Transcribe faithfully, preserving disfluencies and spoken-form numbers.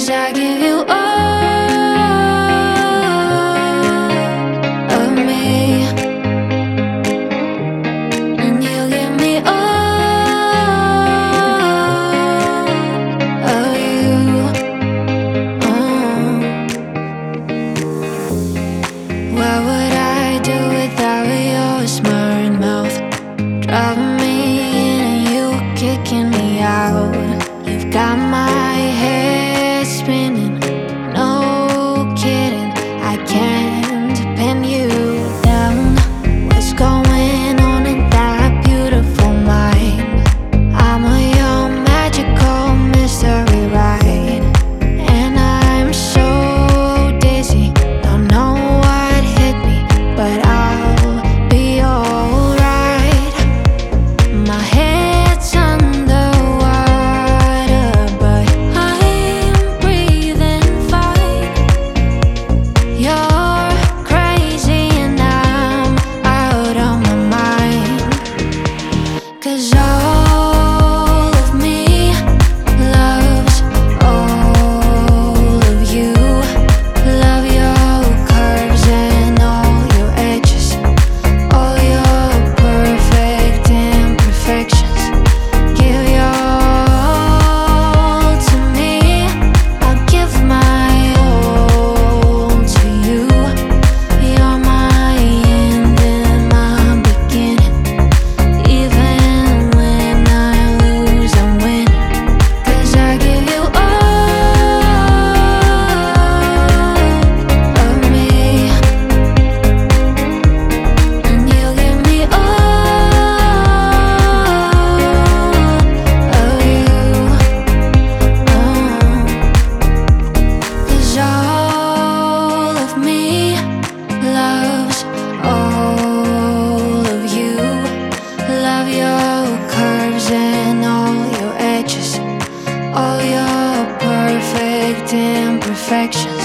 'Cause I give you all of me, and you give me all of you. Oh. What would I do without your smart mouth? Driving me in and you kicking me out. You've got my head spinning, no kidding, I can't pin you down. What's going on in that beautiful mind? I'm a young magical mystery ride, and I'm so dizzy, don't know what hit me, but I'll be alright. My head's underwater, but I'm breathing fine. You're crazy and I'm out of my mind. 'Cause all of me loves all of you. Love your curves and all your edges, all your perfect imperfections. Give your all to me, I'll give my all to you. You're my end and my beginning. Even when I lose, I'm winning. 'Cause I give you all of me, and you give me all of you. Oh. 'Cause all of me loves all of you. Love your curves and all your edges, all your perfect imperfections.